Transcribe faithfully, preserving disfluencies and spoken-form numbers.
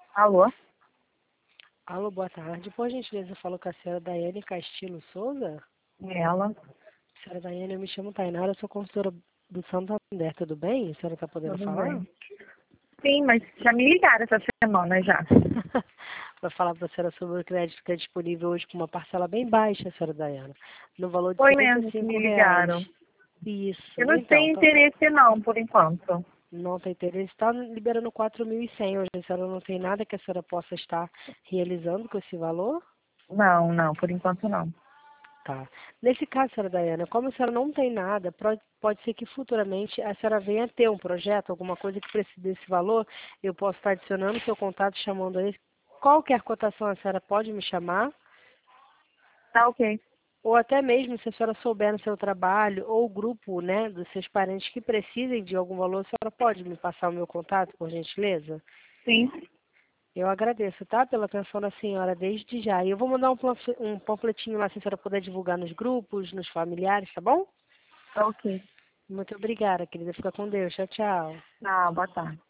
Alô? Alô, boa tarde. Por gentileza, eu falo com a senhora Daiane Castilho Souza. Ela, Senhora Daiane, eu me chamo Tainara, eu sou consultora do Santander, tudo bem? A senhora está podendo tudo falar? bem? Sim, mas já me ligaram essa semana já. Para falar para a senhora sobre o crédito que é disponível hoje com uma parcela bem baixa, senhora Daiane, no valor de Foi setenta mesmo e que cinco me reais. ligaram. Isso, Eu não então, tenho tá- interesse não, por enquanto. não tem interesse, está liberando quatro mil e cem hoje. A senhora não tem nada que a senhora possa estar realizando com esse valor? Não, não, por enquanto não. Tá. Nesse caso, senhora Daiana, como a senhora não tem nada, pode, pode ser que futuramente a senhora venha ter um projeto, alguma coisa que precise desse valor, eu posso estar adicionando seu contato, chamando ele. Qualquer cotação a senhora pode me chamar, Tá ok. ou até mesmo se a senhora souber no seu trabalho, ou o grupo, né, dos seus parentes que precisem de algum valor, a senhora pode me passar o meu contato, por gentileza? Sim, Eu agradeço, tá? Pela atenção da senhora desde já. E eu vou mandar um panfle- um panfletinho lá, se a senhora puder divulgar nos grupos, nos familiares, tá bom? tá ok. Muito obrigada, querida. Fica com Deus. Tchau, tchau. Ah, boa tarde.